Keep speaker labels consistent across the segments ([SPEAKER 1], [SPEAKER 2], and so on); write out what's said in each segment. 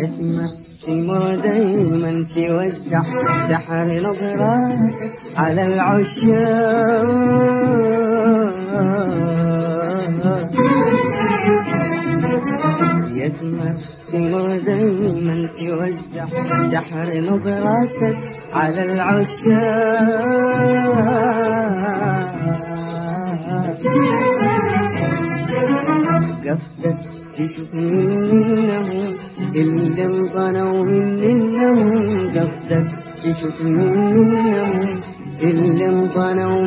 [SPEAKER 1] اسمك تمر دايما توزع سحر نظرات على العشاق. اسمك تمر دايما توزع سحر نظراتك على العشاق. قصدك تشوف منهم اللي انظنوا منهم، قصدك تشوف منهم اللي انظنوا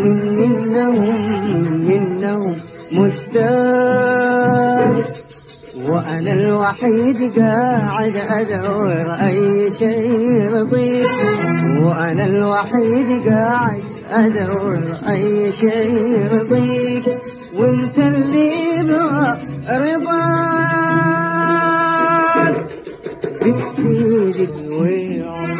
[SPEAKER 1] منهم مشتاق، وأنا الوحيد قاعد أدور أي شيء يرضيك، وأنا الوحيد قاعد أدور أي شيء يرضيك، وانت اللي برضاك بتزيد الويع.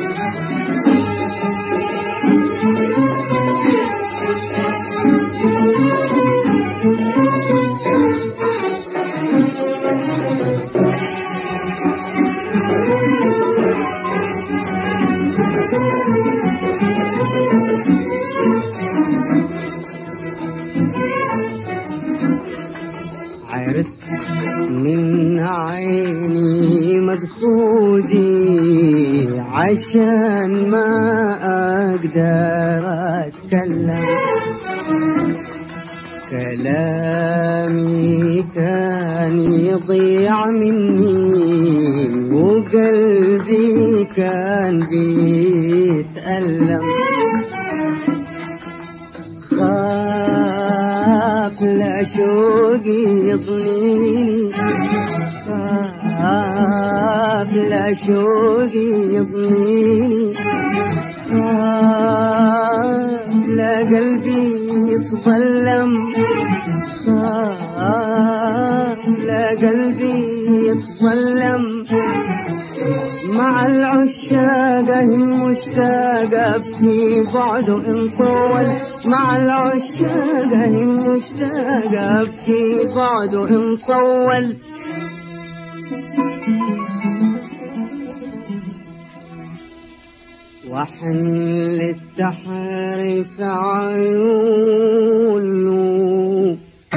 [SPEAKER 1] عرفت من عيني مقصودي عشان ما أقدر أتكلم، كلامي كان يضيع مني وقلبي كان بيتألم، خاف لا شوقي يضنيني، خاف لا شوقي يضنيني، خاف لا قلبي يتظلم، خاف لا قلبي يتظلم، مع العشاق مشتاقة في بعده إن طول، مع العشاق مشتاقة في بعده إن طول، وحن للسحر في عيونه،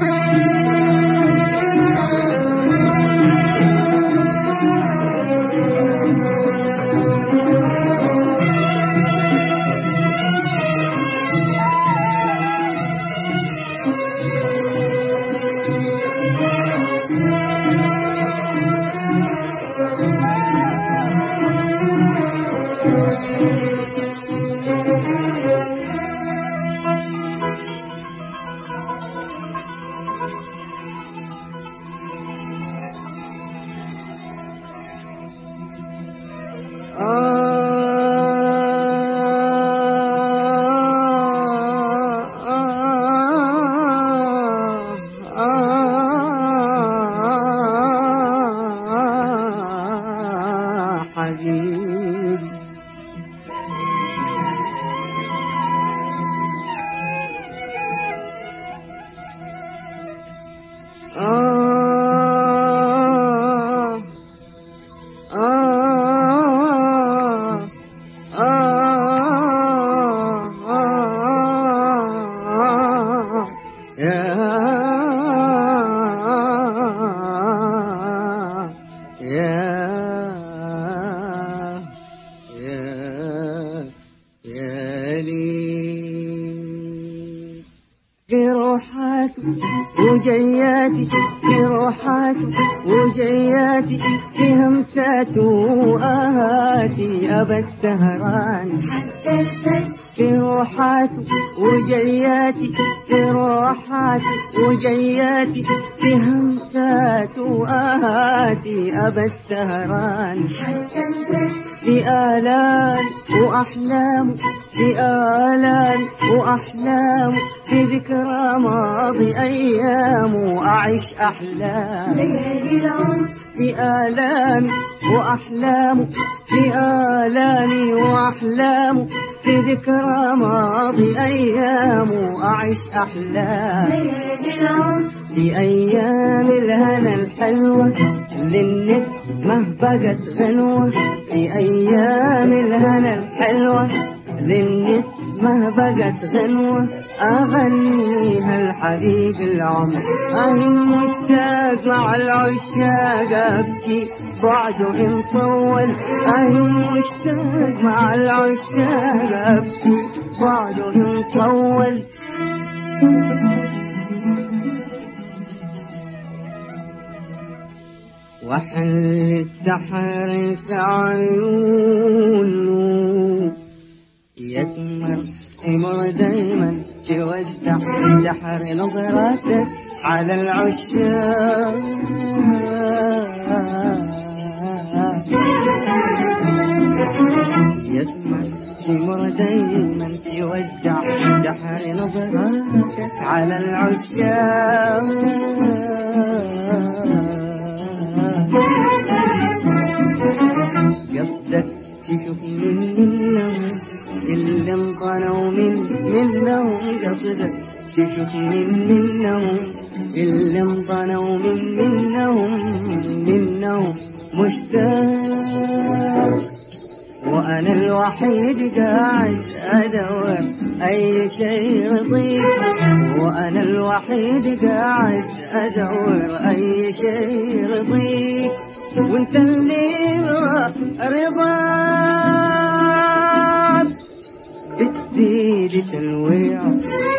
[SPEAKER 1] وجياتي في روحاتي وجياتي في همسات وآهاتي أبد سهران في روحاتي وجياتي في روحاتي وجياتي في همسات وآهاتي أبد سهران في آلام وأحلام في آلام وأحلام في ذكرى ماضي أيام وأعيش أحلام في آلام وأحلام في آلام وأحلام في ذكرى ماضي أيام وأعيش أحلام في أيام الهنا الحلوة للنسمة بقت غنوة، في أيام الهنا الحلوة للنسمة بقت غنوة، أغنيها الحبيب العمر. أهي مشتاق مع العشاق أبكي بعده إن طول، أهي مشتاق مع العشاق أبكي بعده إن طول. وحل السحر في عيونه يسمر يمر دايما توزع سحر نظراتك على العشاق، يسمر يمر دايما توزع سحر نظراتك على العشاق. قصدك تشوف منهم اللي انطنوا منهم، قصدك تشوف منهم اللي انطنوا منهم مشتاق، وأنا الوحيد قاعد أدور أي شيء يرضيك، وأنا الوحيد قاعد أدور أي شيء يرضيك، وانت اللي رضاك بتزيد تنويع